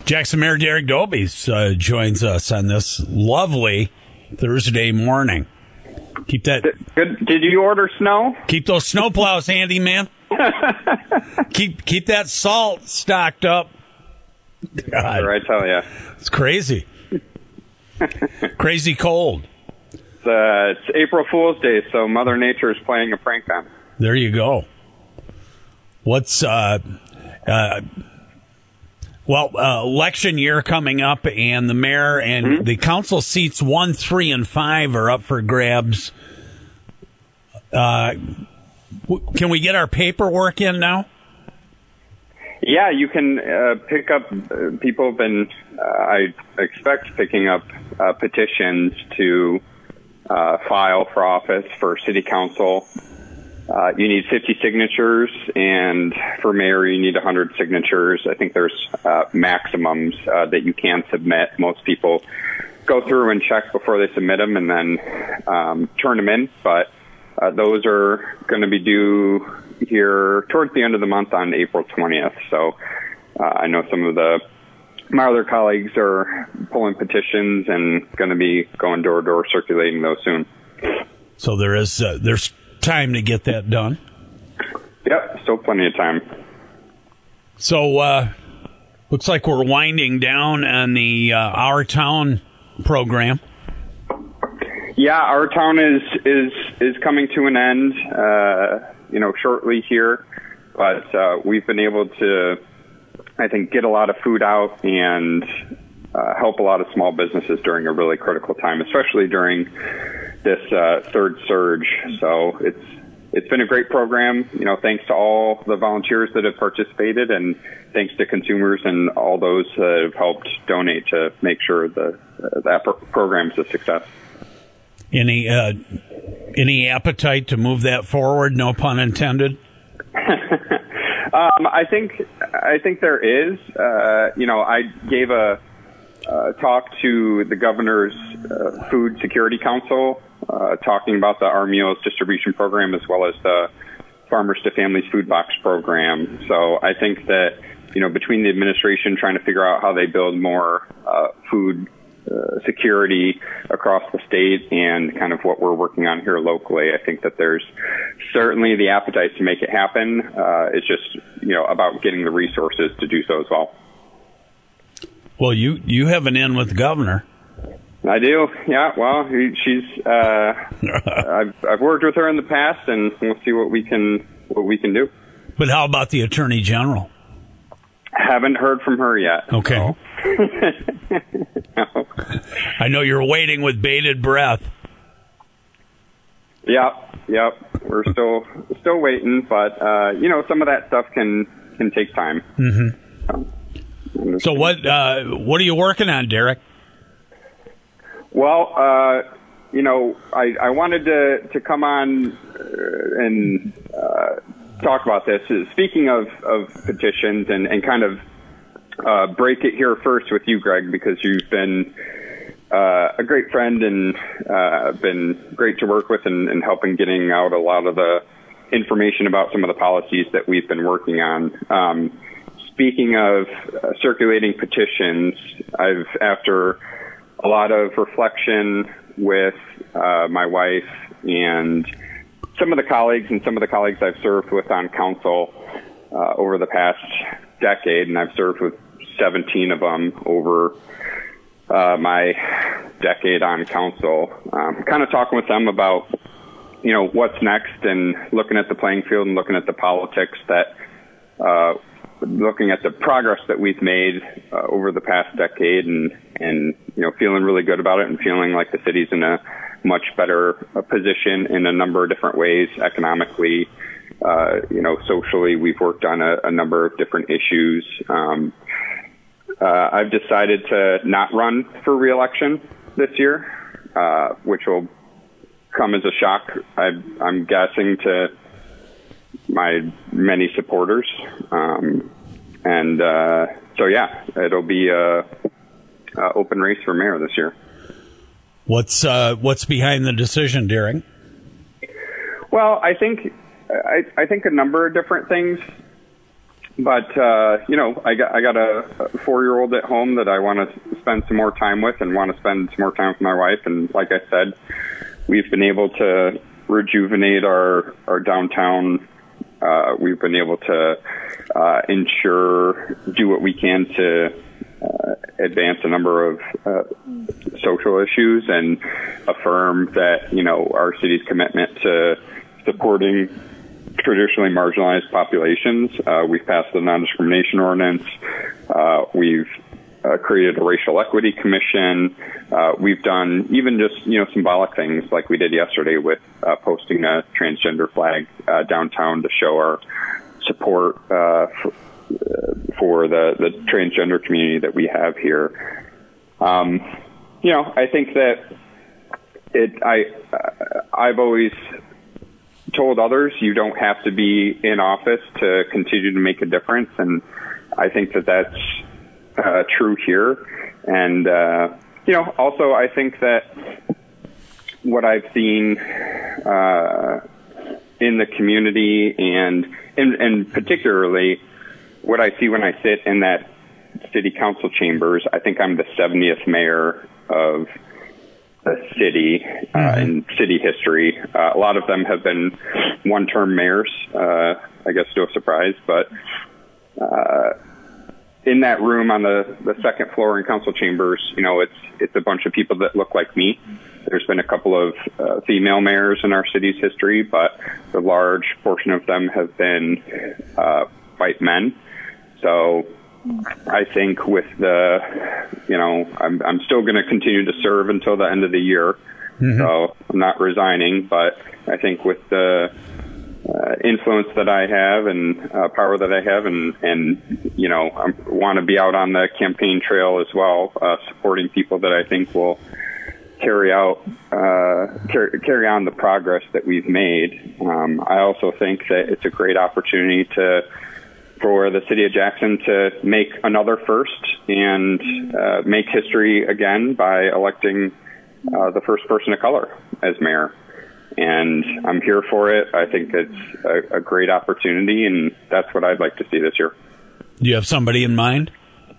Jackson Mayor Derek Dobies joins us on this lovely Thursday morning. Keep that good. Did you order snow? Keep those snow plows handy, man. keep that salt stocked up. God. Sure, I tell you, it's crazy. Crazy cold. It's April Fool's Day, so Mother Nature is playing a prank on us. There you go. What's election year coming up, and the mayor and the council seats 1, 3, and 5 are up for grabs. Can we get our paperwork in now? Yeah, you can pick up. People have been, I expect, picking up petitions to file for office for city council. You need 50 signatures, and for mayor, you need 100 signatures. I think there's maximums that you can submit. Most people go through and check before they submit them and then turn them in. But those are going to be due here towards the end of the month on April 20th. So I know some of my other colleagues are pulling petitions and going to be going door to door circulating those soon. So there's time to get that done. Yep, still plenty of time. So looks like we're winding down on the Our Town program. Yeah, Our Town is coming to an end, shortly here. But we've been able to, I think, get a lot of food out and help a lot of small businesses during a really critical time, especially during this third surge. So it's been a great program, thanks to all the volunteers that have participated, and thanks to consumers and all those that have helped donate to make sure that program is a success. Any appetite to move that forward? No pun intended. I think there is. I gave a talk to the governor's Food Security Council, talking about the Our Meals distribution program as well as the Farmers to Families Food Box program. So I think that, between the administration trying to figure out how they build more food security across the state and kind of what we're working on here locally, I think that there's certainly the appetite to make it happen. It's just, about getting the resources to do so as well. Well, you have an in with the governor. I do. Yeah. Well, she's. I've worked with her in the past, and we'll see what we can do. But how about the Attorney General? Haven't heard from her yet. Okay. So. No. I know you're waiting with bated breath. Yep. We're still waiting, but some of that stuff can take time. Mm-hmm. So what are you working on, Derek? Well, I wanted to come on and talk about this. Speaking of petitions and kind of break it here first with you, Greg, because you've been a great friend and been great to work with and helping getting out a lot of the information about some of the policies that we've been working on. Speaking of circulating petitions, after a lot of reflection with my wife and some of the colleagues I've served with on council over the past decade, and I've served with 17 of them over my decade on council, kind of talking with them about, what's next and looking at the playing field and looking at the politics looking at the progress that we've made over the past decade and feeling really good about it and feeling like the city's in a much better position in a number of different ways, economically, socially. We've worked on a number of different issues. I've decided to not run for re-election this year, which will come as a shock, I'm guessing, to my many supporters. It'll be a open race for mayor this year. What's behind the decision, Derek? Well, I think a number of different things. But I got a 4-year-old at home that I want to spend some more time with, and want to spend some more time with my wife. And like I said, we've been able to rejuvenate our downtown. We've been able to do what we can to advance a number of social issues and affirm that, our city's commitment to supporting traditionally marginalized populations. We've passed the non-discrimination ordinance. We've created a racial equity commission. We've done even just, symbolic things like we did yesterday with posting a transgender flag downtown to show our support for the transgender community that we have here. I think that I've always told others you don't have to be in office to continue to make a difference, and I think that that's true here. And also I think that what I've seen in the community and particularly what I see when I sit in that city council chambers, I think I'm the 70th mayor of the city in city history. A lot of them have been one-term mayors, I guess no surprise, but in that room on the second floor in council chambers, it's a bunch of people that look like me. There's been a couple of female mayors in our city's history, but the large portion of them have been white men. So I think with I'm still going to continue to serve until the end of the year. So I'm not resigning, but I think with the influence that I have and power that I have, and I want to be out on the campaign trail as well, supporting people that I think will carry on the progress that we've made. I also think that it's a great opportunity for the city of Jackson to make another first and make history again by electing the first person of color as mayor. And I'm here for it. I think it's a great opportunity, and that's what I'd like to see this year. Do you have somebody in mind?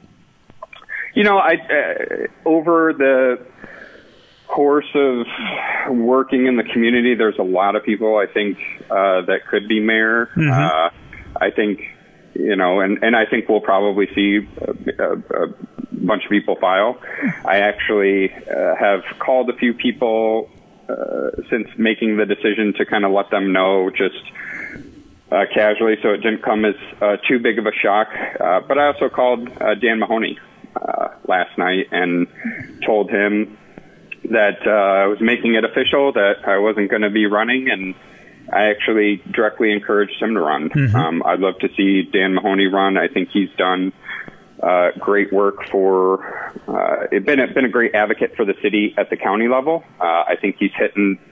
Over the course of working in the community, there's a lot of people I think that could be mayor. I think, and I think we'll probably see a bunch of people file. I actually have called a few people since making the decision to kind of let them know just casually, so it didn't come as too big of a shock. But I also called Dan Mahoney last night and told him that I was making it official, that I wasn't going to be running, and I actually directly encouraged him to run. I'd love to see Dan Mahoney run. I think he's done great work for been a great advocate for the city at the county level. I think he's hit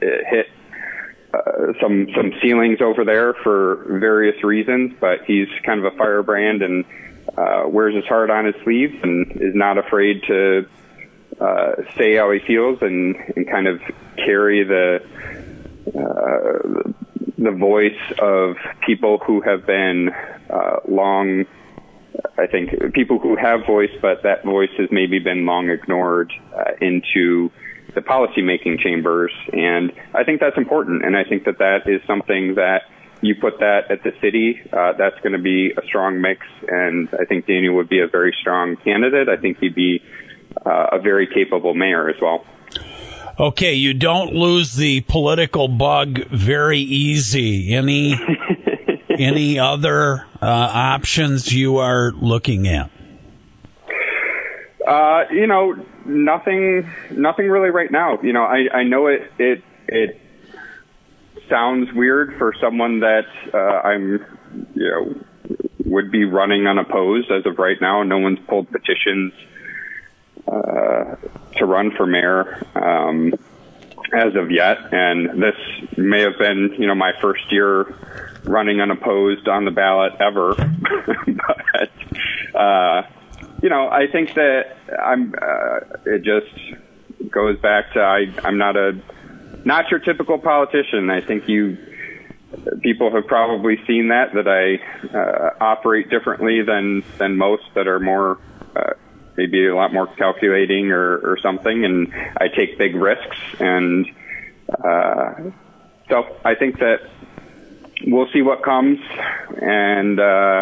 some ceilings over there for various reasons, but he's kind of a firebrand and wears his heart on his sleeve and is not afraid to say how he feels and kind of carry the voice of people who have been I think people who have voice, but that voice has maybe been long ignored into the policymaking chambers. And I think that's important. And I think that is something that you put that at the city, that's going to be a strong mix. And I think Daniel would be a very strong candidate. I think he'd be a very capable mayor as well. Okay, you don't lose the political bug very easy. Any other options you are looking at? Nothing really right now. I know it sounds weird for someone that would be running unopposed as of right now. No one's pulled petitions to run for mayor as of yet, and this may have been my first year running unopposed on the ballot ever. But I think that it just goes back to I'm not your typical politician. I think people have probably seen that I operate differently than most that are more maybe a lot more calculating or something, and I take big risks, and so I think that we'll see what comes, and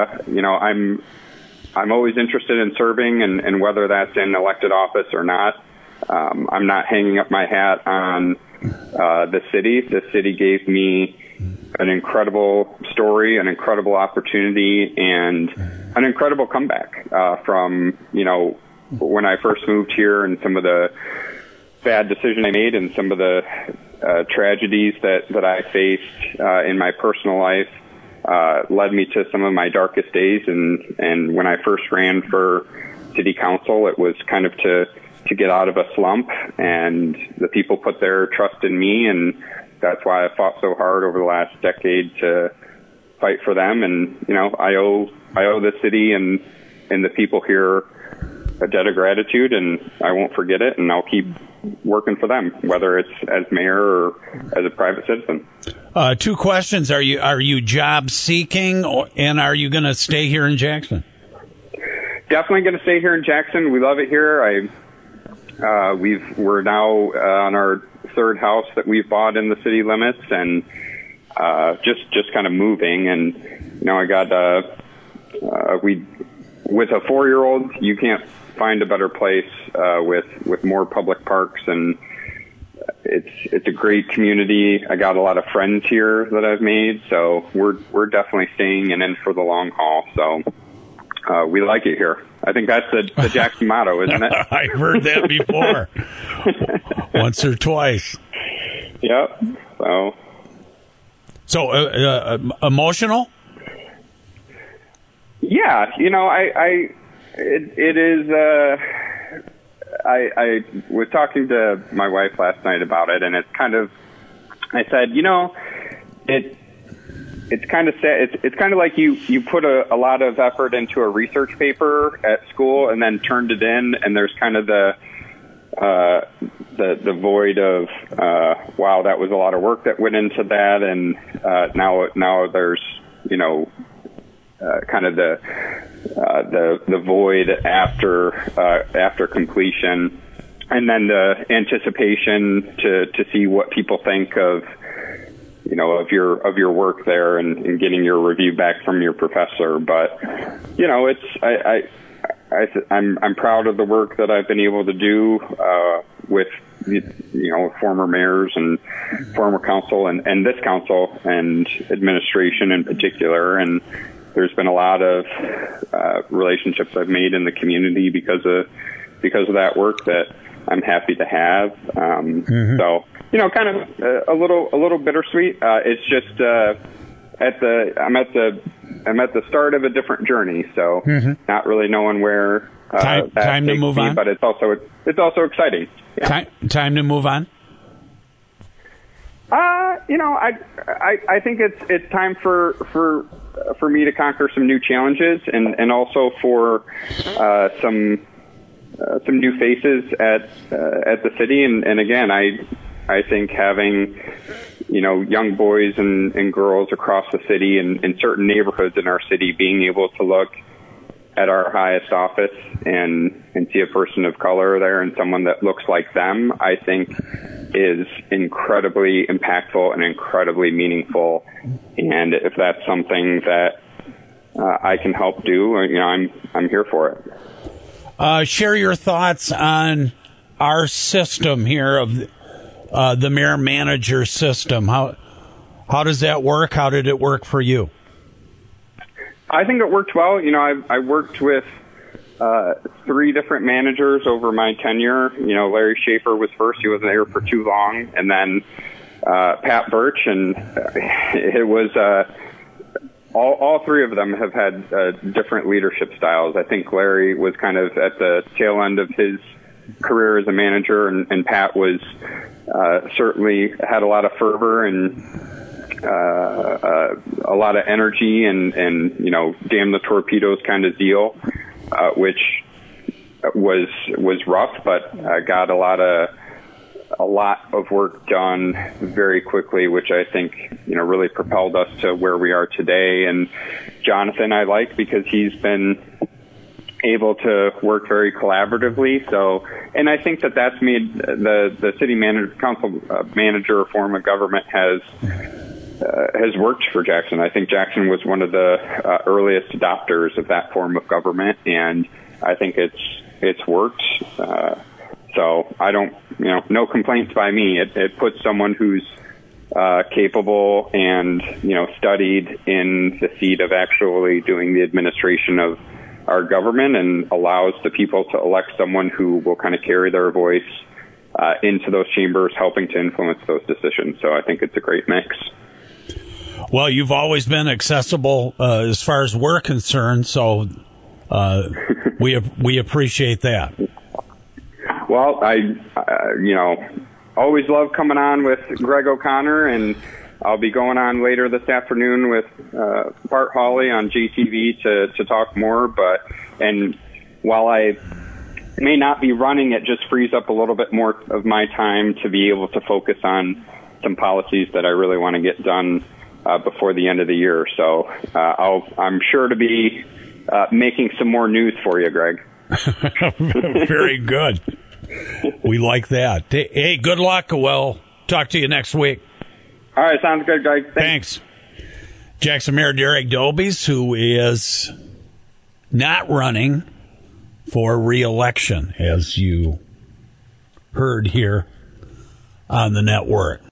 I'm always interested in serving, and whether that's in elected office or not. I'm not hanging up my hat on the city. The city gave me an incredible story, an incredible opportunity, and an incredible comeback from, when I first moved here and some of the bad decisions I made and some of the tragedies that I faced in my personal life led me to some of my darkest days. And when I first ran for city council, it was kind of to get out of a slump, and the people put their trust in me, and that's why I fought so hard over the last decade to fight for them. And I owe the city and the people here a debt of gratitude, and I won't forget it, and I'll keep working for them, whether it's as mayor or as a private citizen. Two questions: Are you job seeking, and are you going to stay here in Jackson? Definitely going to stay here in Jackson. We love it here. We're now on our third house that we've bought in the city limits, and just kind of moving. And I got with a 4-year-old, you can't find a better place with more public parks, and it's a great community. I got a lot of friends here that I've made, so we're definitely staying and in for the long haul. So we like it here. I think that's the Jackson motto, isn't it? I heard that before, once or twice. Yep. So emotional? Yeah, it is. I was talking to my wife last night about it, and it's kind of. I said, it's kind of sad. It's kind of like you put a lot of effort into a research paper at school and then turned it in, and there's kind of the void of wow, that was a lot of work that went into that, and now there's kind of the void after completion, and then the anticipation to see what people think of of your work there and getting your review back from your professor. But I'm proud of the work that I've been able to do with former mayors and former council and this council and administration in particular. And there's been a lot of relationships I've made in the community because of that work that I'm happy to have. So kind of a little bittersweet. It's just I'm at the start of a different journey, so not really knowing where time to move on. But it's also exciting. Yeah. Time to move on. I think it's time for me to conquer some new challenges and also for some new faces at the city, and again I think having young boys and girls across the city and in certain neighborhoods in our city being able to look at our highest office and see a person of color there and someone that looks like them, I think is incredibly impactful and incredibly meaningful. And if that's something that I can help do, I'm here for it. Share your thoughts on our system here of the mayor-manager system. How does that work? How did it work for you? I think it worked well. I worked with 3 different managers over my tenure. Larry Schaefer was first. He wasn't there for too long. And then Pat Birch. And it was all 3 of them have had different leadership styles. I think Larry was kind of at the tail end of his career as a manager, and Pat was certainly had a lot of fervor and a lot of energy and damn the torpedoes kind of zeal, which was rough, but got a lot of a lot of work done very quickly, which I think, really propelled us to where we are today. And Jonathan I like because he's been able to work very collaboratively. So, and I think that's made the city council manager form of government has worked for Jackson. I think Jackson was one of the earliest adopters of that form of government, and I think it's worked. So I don't, no complaints by me. It puts someone who's capable and, studied in the seat of actually doing the administration of our government, and allows the people to elect someone who will kind of carry their voice into those chambers, helping to influence those decisions. So I think it's a great mix. Well, you've always been accessible as far as we're concerned, so we appreciate that. Well, I always love coming on with Greg O'Connor, and I'll be going on later this afternoon with Bart Hawley on JTV to talk more. And while I may not be running, it just frees up a little bit more of my time to be able to focus on some policies that I really want to get done before the end of the year. So I'm sure to be making some more news for you, Greg. Very good. We like that. Hey, good luck. We'll talk to you next week. All right, sounds good, Greg. Thanks. Jackson Mayor Derek Dobies, who is not running for re-election, as you heard here on the network.